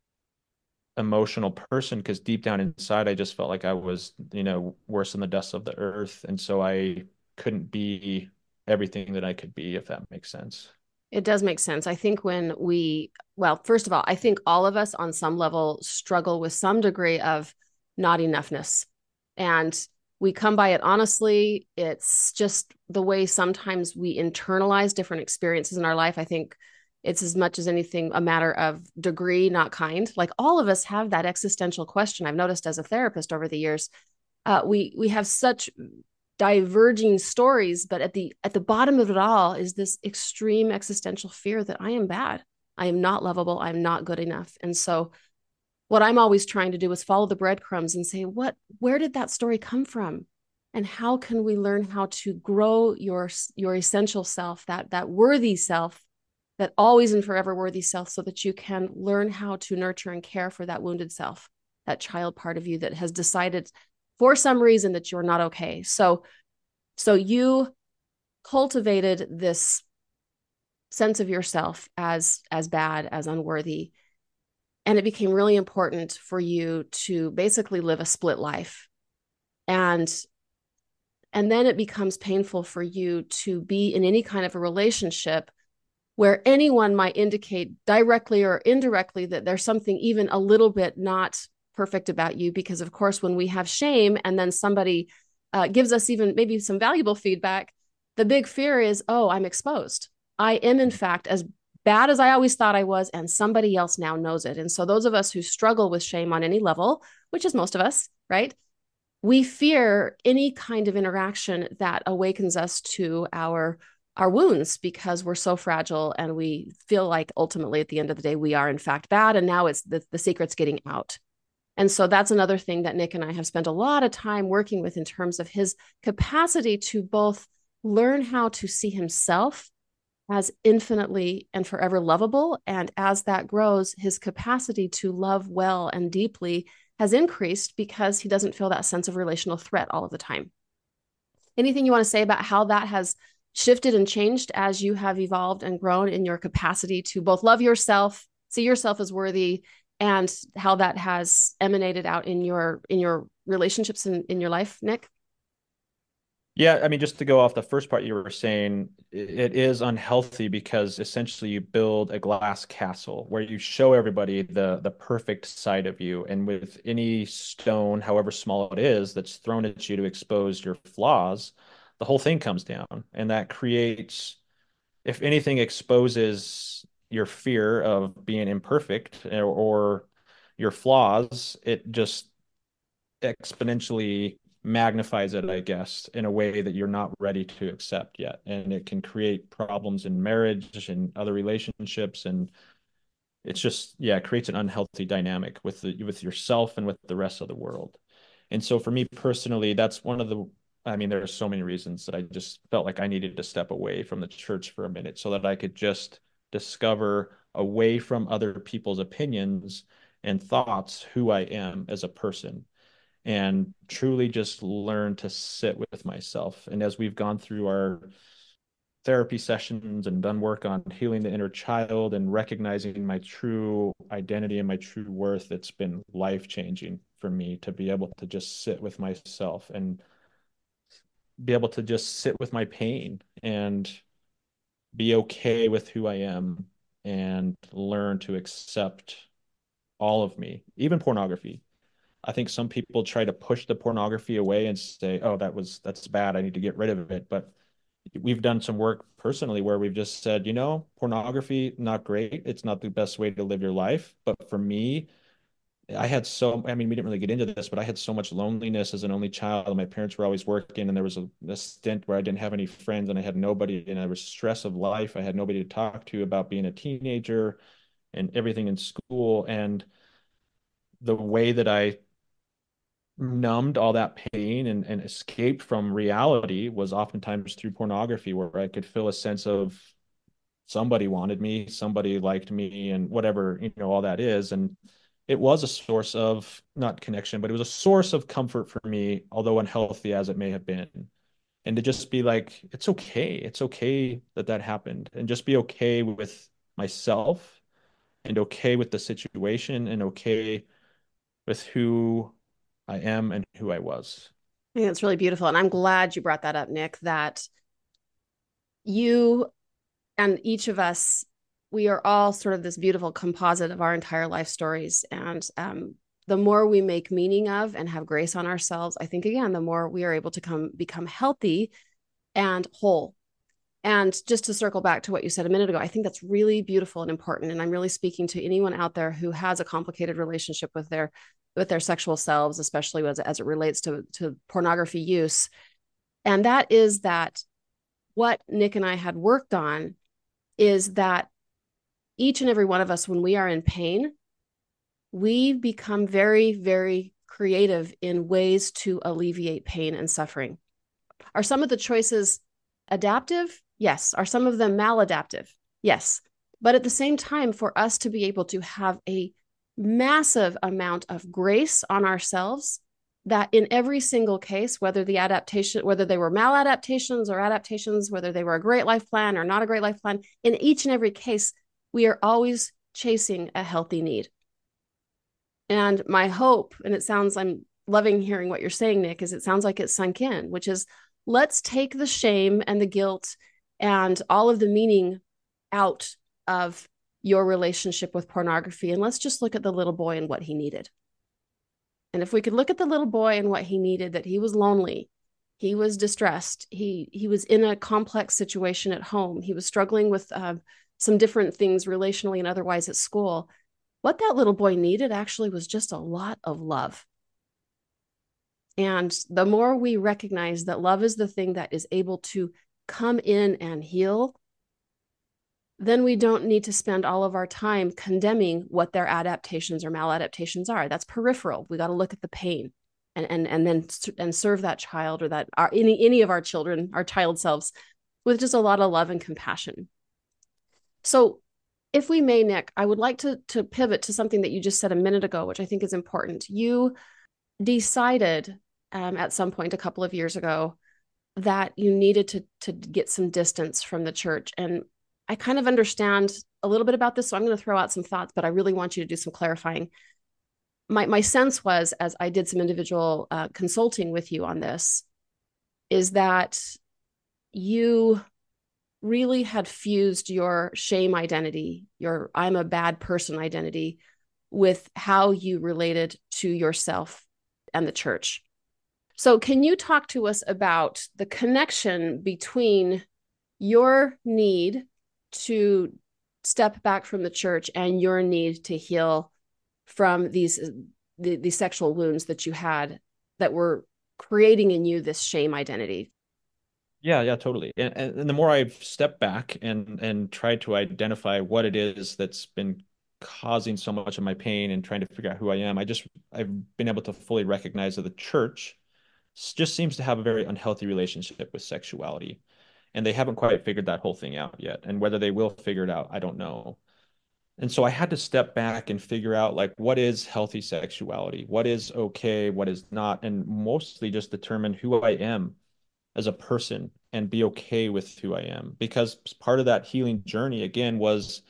emotional person because deep down inside, I just felt like I was, you know, worse than the dust of the earth. And so I couldn't be everything that I could be, if that makes sense. It does make sense. I think when we, well, first of all, I think all of us on some level struggle with some degree of not enoughness. And we come by it honestly. It's just the way sometimes we internalize different experiences in our life. I think it's as much as anything a matter of degree, not kind. Like all of us have that existential question. I've noticed as a therapist over the years, uh, we we have such diverging stories, but at the at the bottom of it all is this extreme existential fear that I am bad. I am not lovable. I'm not good enough. And so what I'm always trying to do is follow the breadcrumbs and say, what, where did that story come from? And how can we learn how to grow your, your essential self, that, that worthy self, that always and forever worthy self, so that you can learn how to nurture and care for that wounded self, that child part of you that has decided for some reason that you're not okay. So, so you cultivated this sense of yourself as, as bad, as unworthy. And it became really important for you to basically live a split life. And, and then it becomes painful for you to be in any kind of a relationship where anyone might indicate directly or indirectly that there's something even a little bit not perfect about you. Because of course, when we have shame and then somebody uh, gives us even maybe some valuable feedback, the big fear is, oh, I'm exposed. I am in fact as bad as I always thought I was, and somebody else now knows it. And so those of us who struggle with shame on any level, which is most of us, right? We fear any kind of interaction that awakens us to our our wounds because we're so fragile and we feel like ultimately at the end of the day, we are in fact bad. And now it's the, the secret's getting out. And so that's another thing that Nick and I have spent a lot of time working with in terms of his capacity to both learn how to see himself as infinitely and forever lovable. And as that grows, his capacity to love well and deeply has increased because he doesn't feel that sense of relational threat all of the time. Anything you want to say about how that has shifted and changed as you have evolved and grown in your capacity to both love yourself, see yourself as worthy, and how that has emanated out in your in your relationships in, in your life, Nick? Yeah, I mean, just to go off the first part you were saying, it is unhealthy because essentially you build a glass castle where you show everybody the the perfect side of you. And with any stone, however small it is, that's thrown at you to expose your flaws, the whole thing comes down. And that creates, if anything, exposes your fear of being imperfect or, or your flaws, it just exponentially magnifies it, I guess, in a way that you're not ready to accept yet. And it can create problems in marriage and other relationships. And it's just, yeah, it creates an unhealthy dynamic with the with yourself and with the rest of the world. And so for me personally, that's one of the I mean, there are so many reasons that I just felt like I needed to step away from the church for a minute so that I could just discover away from other people's opinions and thoughts who I am as a person and truly just learn to sit with myself. And as we've gone through our therapy sessions and done work on healing the inner child and recognizing my true identity and my true worth, it's been life changing for me to be able to just sit with myself and be able to just sit with my pain and be okay with who I am and learn to accept all of me, even pornography. I think some people try to push the pornography away and say, "Oh, that was that's bad. I need to get rid of it." But we've done some work personally where we've just said, you know, pornography, not great. It's not the best way to live your life. But for me, I had so, I mean, we didn't really get into this, but I had so much loneliness as an only child. My parents were always working, and there was a, a stint where I didn't have any friends and I had nobody, and I was stress of life. I had nobody to talk to about being a teenager and everything in school. And the way that I numbed all that pain and, and escaped from reality was oftentimes through pornography, where I could feel a sense of somebody wanted me, somebody liked me, and whatever, you know, all that is. And it was a source of not connection, but it was a source of comfort for me, although unhealthy as it may have been. And to just be like, it's okay. It's okay that that happened, and just be okay with myself and okay with the situation and okay with who I am and who I was. I think it's really beautiful. And I'm glad you brought that up, Nick, that you and each of us, we are all sort of this beautiful composite of our entire life stories. And um, the more we make meaning of and have grace on ourselves, I think, again, the more we are able to come become healthy and whole. And just to circle back to what you said a minute ago, I think that's really beautiful and important. And I'm really speaking to anyone out there who has a complicated relationship with their with their sexual selves, especially as, as it relates to, to pornography use. And that is that what Nick and I had worked on is that each and every one of us, when we are in pain, we become very, very creative in ways to alleviate pain and suffering. Are some of the choices adaptive? Yes. Are some of them maladaptive? Yes. But at the same time, for us to be able to have a massive amount of grace on ourselves, that in every single case, whether the adaptation, whether they were maladaptations or adaptations, whether they were a great life plan or not a great life plan, in each and every case, we are always chasing a healthy need. And my hope, and it sounds, I'm loving hearing what you're saying, Nick, is it sounds like it's sunk in, which is let's take the shame and the guilt and all of the meaning out of your relationship with pornography. And let's just look at the little boy and what he needed. And if we could look at the little boy and what he needed, that he was lonely, he was distressed, he he was in a complex situation at home, he was struggling with uh, some different things relationally and otherwise at school. What that little boy needed actually was just a lot of love. And the more we recognize that love is the thing that is able to come in and heal, then we don't need to spend all of our time condemning what their adaptations or maladaptations are. That's peripheral. We got to look at the pain and, and, and then and serve that child or that our, any, any of our children, our child selves, with just a lot of love and compassion. So if we may, Nick, I would like to, to pivot to something that you just said a minute ago, which I think is important. You decided um, at some point a couple of years ago that you needed to, to get some distance from the church. And I kind of understand a little bit about this, so I'm going to throw out some thoughts, but I really want you to do some clarifying. My, my sense was, as I did some individual uh, consulting with you on this, is that you really had fused your shame identity, your I'm a bad person identity, with how you related to yourself and the church. So, can you talk to us about the connection between your need to step back from the church and your need to heal from these the, the sexual wounds that you had that were creating in you this shame identity? Yeah, yeah, totally. And, and and the more I've stepped back and and tried to identify what it is that's been causing so much of my pain and trying to figure out who I am, I just I've been able to fully recognize that the church just seems to have a very unhealthy relationship with sexuality. And they haven't quite figured that whole thing out yet. And whether they will figure it out, I don't know. And so I had to step back and figure out like what is healthy sexuality? What is okay? What is not? And mostly just determine who I am as a person and be okay with who I am. Because part of that healing journey, again, was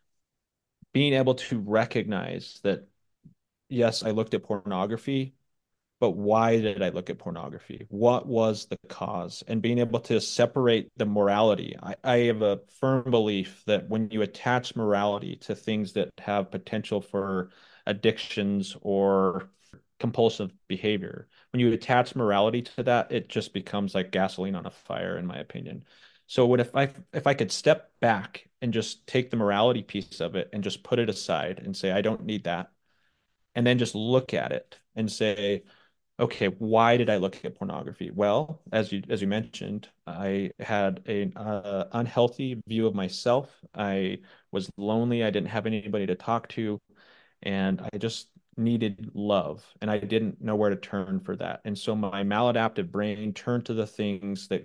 being able to recognize that, yes, I looked at pornography, but why did I look at pornography? What was the cause? And being able to separate the morality. I, I have a firm belief that when you attach morality to things that have potential for addictions or compulsive behavior, when you attach morality to that, it just becomes like gasoline on a fire, in my opinion. So what if I if I could step back and just take the morality piece of it and just put it aside and say, I don't need that, and then just look at it and say, okay, why did I look at pornography? Well, as you as you mentioned, I had an uh, unhealthy view of myself. I was lonely. I didn't have anybody to talk to, and I just needed love, and I didn't know where to turn for that. And so my maladaptive brain turned to the things that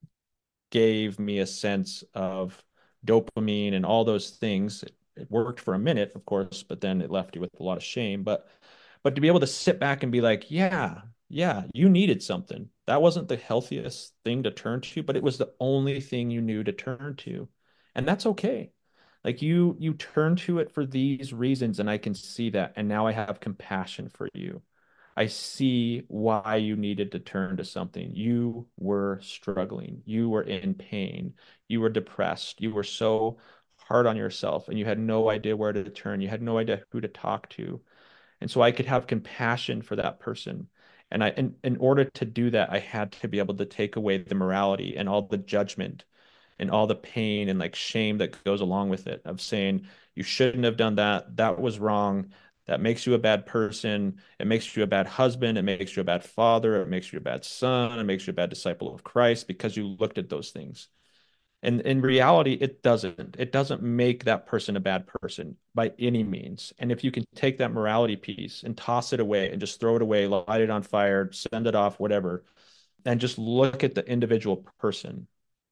gave me a sense of dopamine and all those things. It, it worked for a minute, of course, but then it left you with a lot of shame. But but to be able to sit back and be like, yeah, yeah, you needed something. That wasn't the healthiest thing to turn to, but it was the only thing you knew to turn to. And that's okay. Like you you turn to it for these reasons, and I can see that. And now I have compassion for you. I see why you needed to turn to something. You were struggling. You were in pain. You were depressed. You were so hard on yourself, and you had no idea where to turn. You had no idea who to talk to. And so I could have compassion for that person. And I, in, in order to do that, I had to be able to take away the morality and all the judgment and all the pain and like shame that goes along with it of saying, you shouldn't have done that. That was wrong. That makes you a bad person. It makes you a bad husband. It makes you a bad father. It makes you a bad son. It makes you a bad disciple of Christ because you looked at those things. And in reality, it doesn't. It doesn't make that person a bad person by any means. And if you can take that morality piece and toss it away and just throw it away, light it on fire, send it off, whatever, and just look at the individual person,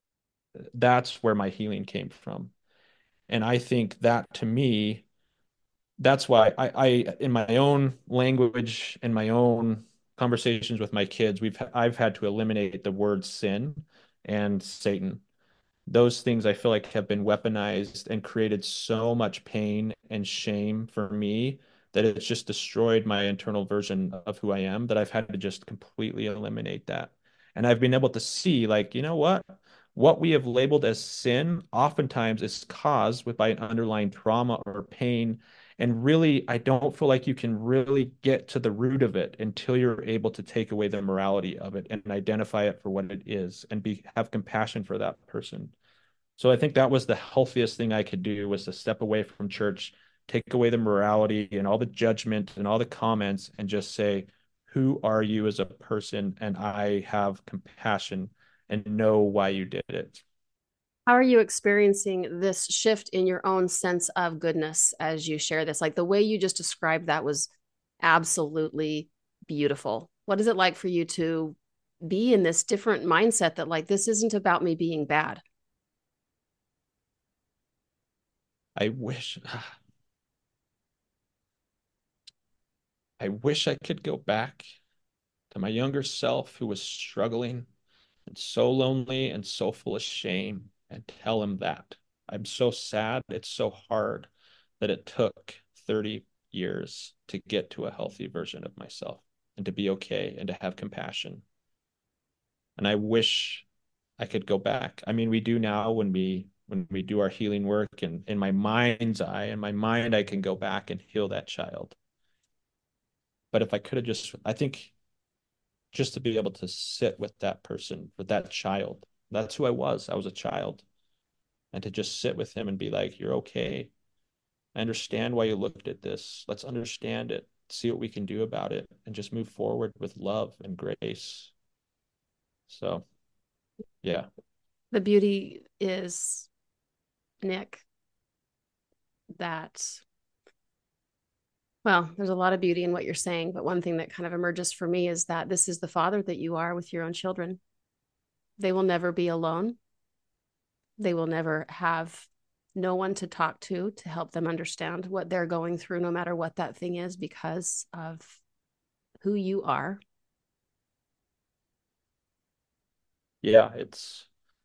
that's where my healing came from. And I think that to me, that's why I, I in my own language, in my own conversations with my kids, we've I've had to eliminate the word sin and Satan. Those things I feel like have been weaponized and created so much pain and shame for me that it's just destroyed my internal version of who I am, that I've had to just completely eliminate that. And I've been able to see, like, you know what? What we have labeled as sin oftentimes is caused with by an underlying trauma or pain. And really, I don't feel like you can really get to the root of it until you're able to take away the morality of it and identify it for what it is and be have compassion for that person. So I think that was the healthiest thing I could do was to step away from church, take away the morality and all the judgment and all the comments and just say, who are you as a person? And I have compassion and know why you did it. How are you experiencing this shift in your own sense of goodness as you share this? Like the way you just described that was absolutely beautiful. What is it like for you to be in this different mindset that, like, this isn't about me being bad? I wish I wish I could go back to my younger self who was struggling and so lonely and so full of shame and tell him that. I'm so sad. It's so hard that it took thirty years to get to a healthy version of myself and to be okay and to have compassion. And I wish I could go back. I mean, we do now when we when we do our healing work, and in my mind's eye, in my mind, I can go back and heal that child. But if I could have just, I think just to be able to sit with that person, with that child, that's who I was. I was a child. And to just sit with him and be like, you're okay. I understand why you looked at this. Let's understand it, see what we can do about it, and just move forward with love and grace. So, yeah. The beauty is, Nick, that, well, there's a lot of beauty in what you're saying, but one thing that kind of emerges for me is that this is the father that you are with your own children. They will never be alone. They will never have no one to talk to to help them understand what they're going through, no matter what that thing is, because of who you are. Yeah, it's,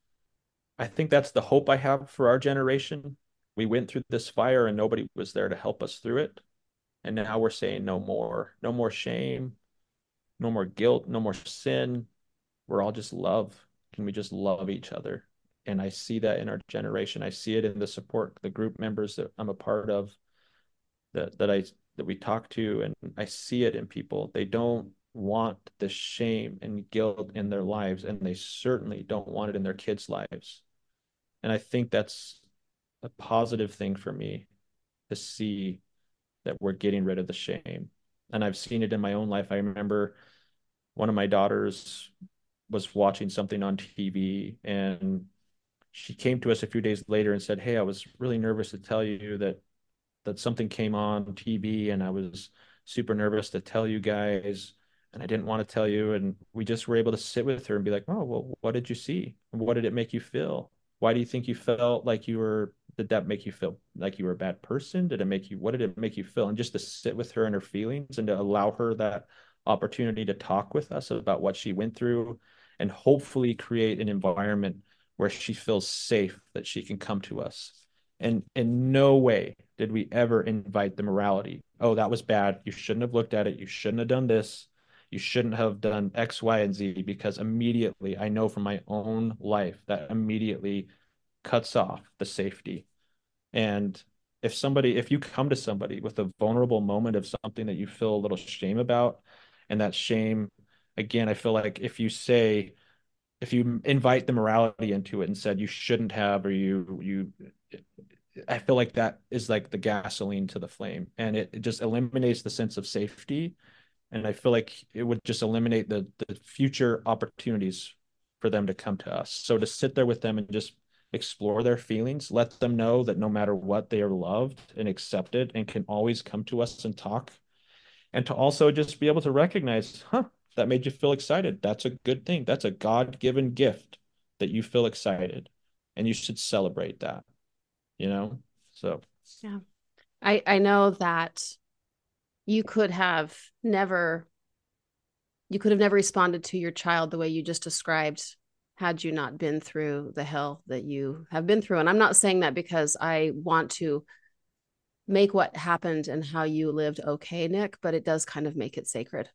I think that's the hope I have for our generation. We went through this fire and nobody was there to help us through it. And now we're saying no more, no more shame, no more guilt, no more sin. We're all just love. Can we just love each other? And I see that in our generation. I see it in the support, the group members that I'm a part of, that that I that we talk to, and I see it in people. They don't want the shame and guilt in their lives, and they certainly don't want it in their kids' lives. And I think that's a positive thing for me to see that we're getting rid of the shame. And I've seen it in my own life. I remember one of my daughters was watching something on T V, and she came to us a few days later and said, "Hey, I was really nervous to tell you that that something came on T V, and I was super nervous to tell you guys, and I didn't want to tell you." And we just were able to sit with her and be like, "Oh, well, what did you see? What did it make you feel? Why do you think you felt like you were, did that make you feel like you were a bad person? Did it make you, what did it make you feel?" And just to sit with her and her feelings and to allow her that opportunity to talk with us about what she went through, and hopefully create an environment where she feels safe, that she can come to us. And in no way did we ever invite the morality. Oh, that was bad. You shouldn't have looked at it. You shouldn't have done this. You shouldn't have done X, Y, and Z, because immediately I know from my own life that immediately cuts off the safety. And if somebody, if you come to somebody with a vulnerable moment of something that you feel a little shame about, and that shame, again, I feel like if you say, if you invite the morality into it and said you shouldn't have, or you you I feel like that is like the gasoline to the flame, and it, it just eliminates the sense of safety. And I feel like it would just eliminate the the future opportunities for them to come to us. So to sit there with them and just explore their feelings, let them know that no matter what, they are loved and accepted and can always come to us and talk. And to also just be able to recognize, huh, that made you feel excited. That's a good thing. That's a God-given gift that you feel excited, and you should celebrate that, you know? So, Yeah. I, I know that you could have never, you could have never responded to your child the way you just described had you not been through the hell that you have been through. And I'm not saying that because I want to make what happened and how you lived okay, Nick, but it does kind of make it sacred.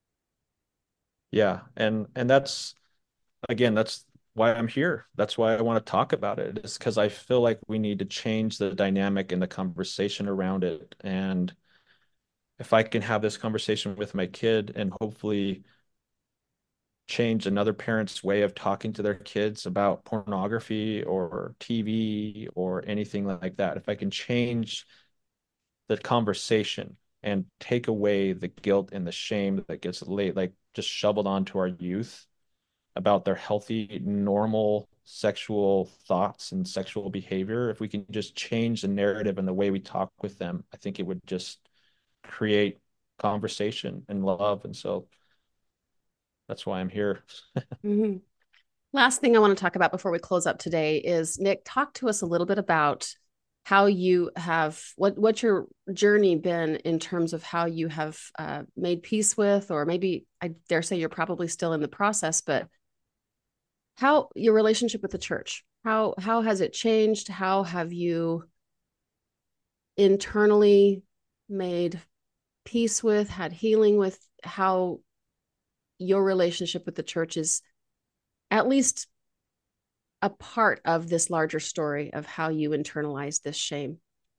yeah. And and that's, again, that's why I'm here. That's why I want to talk about it. It's because I feel like we need to change the dynamic and the conversation around it. And if I can have this conversation with my kid and hopefully change another parent's way of talking to their kids about pornography or T V or anything like that, if I can change the conversation and take away the guilt and the shame that gets laid, like just shoveled onto our youth about their healthy, normal sexual thoughts and sexual behavior, if we can just change the narrative and the way we talk with them, I think it would just create conversation and love. And so that's why I'm here. Mm-hmm. Last thing I want to talk about before we close up today is, Nick, talk to us a little bit about how you have, what what your journey been in terms of how you have uh, made peace with, or maybe I dare say you're probably still in the process, but how your relationship with the church, how how has it changed? How have you internally made peace with, had healing with, how your relationship with the church is at least a part of this larger story of how you internalize this shame?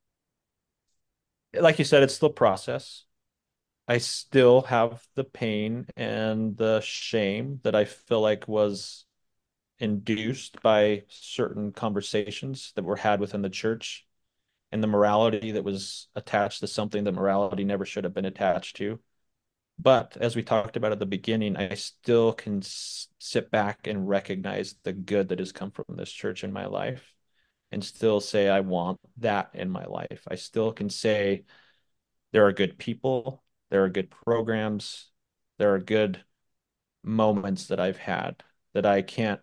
Like you said, it's still process. I still have the pain and the shame that I feel like was induced by certain conversations that were had within the church and the morality that was attached to something that morality never should have been attached to. But as we talked about at the beginning, I still can s- sit back and recognize the good that has come from this church in my life and still say, I want that in my life. I still can say, there are good people, there are good programs, there are good moments that I've had that I can't,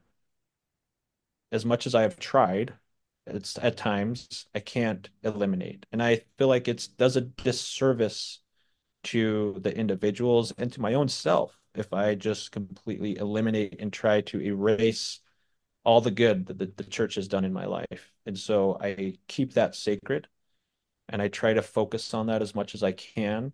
as much as I have tried, it's at times I can't eliminate. And I feel like it does a disservice to the individuals and to my own self if I just completely eliminate and try to erase all the good that the, the church has done in my life. And so I keep that sacred and I try to focus on that as much as I can.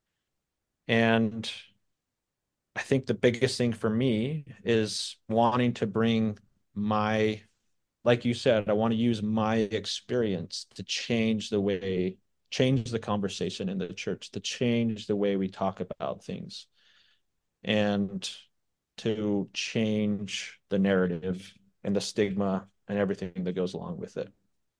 And I think the biggest thing for me is wanting to bring my, like you said, I want to use my experience to change the way, change the conversation in the church, to change the way we talk about things, and to change the narrative and the stigma and everything that goes along with it.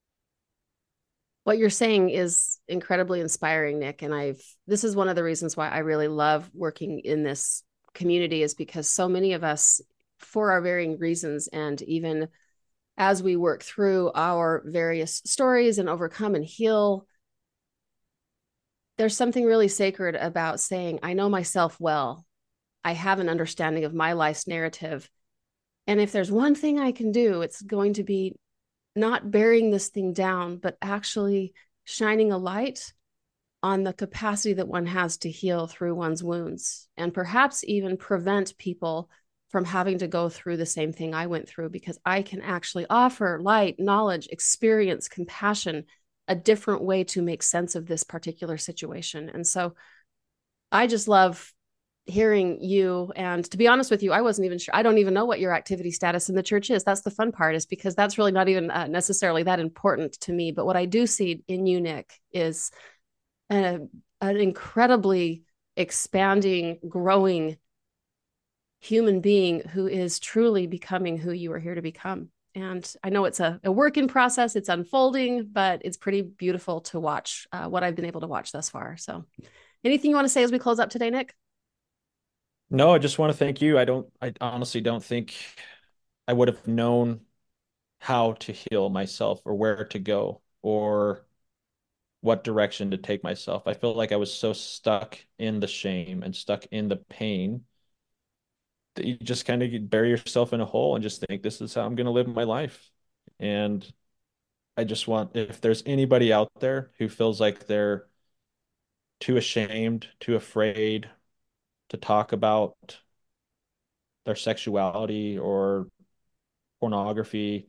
What you're saying is incredibly inspiring, Nick. And I've, this is one of the reasons why I really love working in this community, is because so many of us, for our varying reasons, and even as we work through our various stories and overcome and heal, there's something really sacred about saying, I know myself well. I have an understanding of my life's narrative. And if there's one thing I can do, it's going to be not burying this thing down, but actually shining a light on the capacity that one has to heal through one's wounds, and perhaps even prevent people from having to go through the same thing I went through, because I can actually offer light, knowledge, experience, compassion, a different way to make sense of this particular situation. And so I just love hearing you. And to be honest with you, I wasn't even sure. I don't even know what your activity status in the church is. That's the fun part, is because that's really not even uh, necessarily that important to me. But what I do see in you, Nick, is a, an incredibly expanding, growing human being who is truly becoming who you are here to become. And I know it's a, a work in process, it's unfolding, but it's pretty beautiful to watch uh, what I've been able to watch thus far. So anything you want to say as we close up today, Nick? No, I just want to thank you. I don't, I honestly don't think I would have known how to heal myself or where to go or what direction to take myself. I felt like I was so stuck in the shame and stuck in the pain that you just kind of bury yourself in a hole and just think, this is how I'm going to live my life. And I just want, if there's anybody out there who feels like they're too ashamed, too afraid to talk about their sexuality or pornography,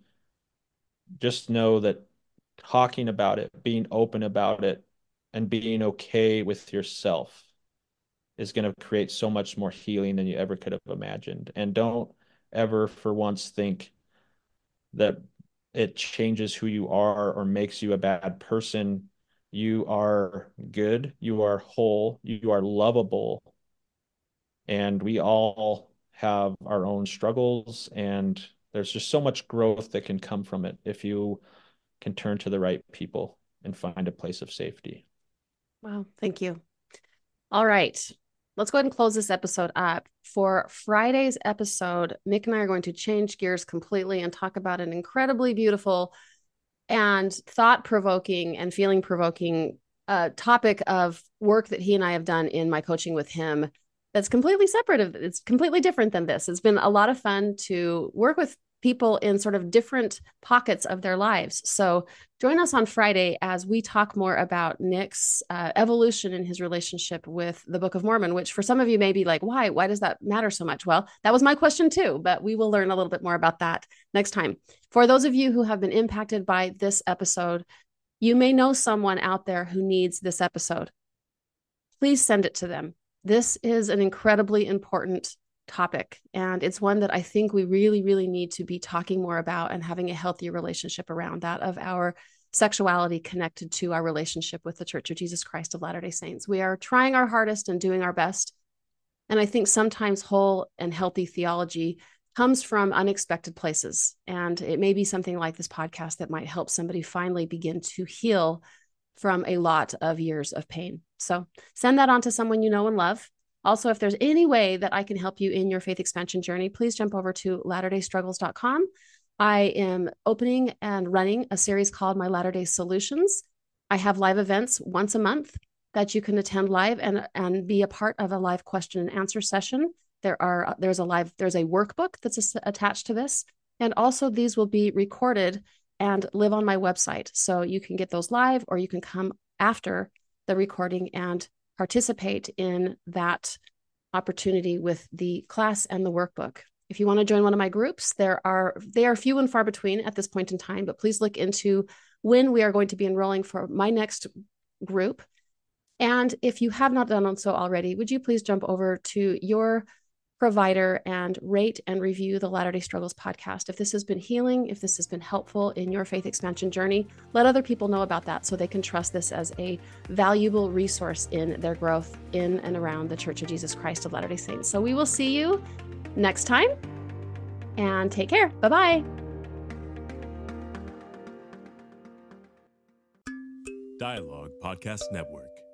just know that talking about it, being open about it, and being okay with yourself is going to create so much more healing than you ever could have imagined. And don't ever for once think that it changes who you are or makes you a bad person. You are good, you are whole, you are lovable, and we all have our own struggles, and there's just so much growth that can come from it if you can turn to the right people and find a place of safety. Wow, thank you. All right. Let's go ahead and close this episode up. For Friday's episode, Nick and I are going to change gears completely and talk about an incredibly beautiful and thought-provoking and feeling-provoking uh, topic of work that he and I have done in my coaching with him that's completely separate. Of, it's completely different than this. It's been a lot of fun to work with people in sort of different pockets of their lives. So join us on Friday as we talk more about Nick's uh, evolution in his relationship with the Book of Mormon, which for some of you may be like, why? Why does that matter so much? Well, that was my question too, but we will learn a little bit more about that next time. For those of you who have been impacted by this episode, you may know someone out there who needs this episode. Please send it to them. This is an incredibly important topic. And it's one that I think we really, really need to be talking more about and having a healthy relationship around, that of our sexuality connected to our relationship with the Church of Jesus Christ of Latter-day Saints. We are trying our hardest and doing our best. And I think sometimes whole and healthy theology comes from unexpected places. And it may be something like this podcast that might help somebody finally begin to heal from a lot of years of pain. So send that on to someone you know and love. Also, if there's any way that I can help you in your faith expansion journey, please jump over to latter day struggles dot com. I am opening and running a series called My Latter-day Solutions. I have live events once a month that you can attend live and, and be a part of a live question and answer session. There are there's a live there's a workbook that's attached to this, and also these will be recorded and live on my website, so you can get those live, or you can come after the recording and participate in that opportunity with the class and the workbook. If you want to join one of my groups, there are they are few and far between at this point in time, but please look into when we are going to be enrolling for my next group. And if you have not done so already, would you please jump over to your provider and rate and review the Latter-day Struggles podcast. If this has been healing, if this has been helpful in your faith expansion journey, let other people know about that so they can trust this as a valuable resource in their growth in and around the Church of Jesus Christ of Latter-day Saints. So we will see you next time, and take care. Bye-bye. Dialogue Podcast Network.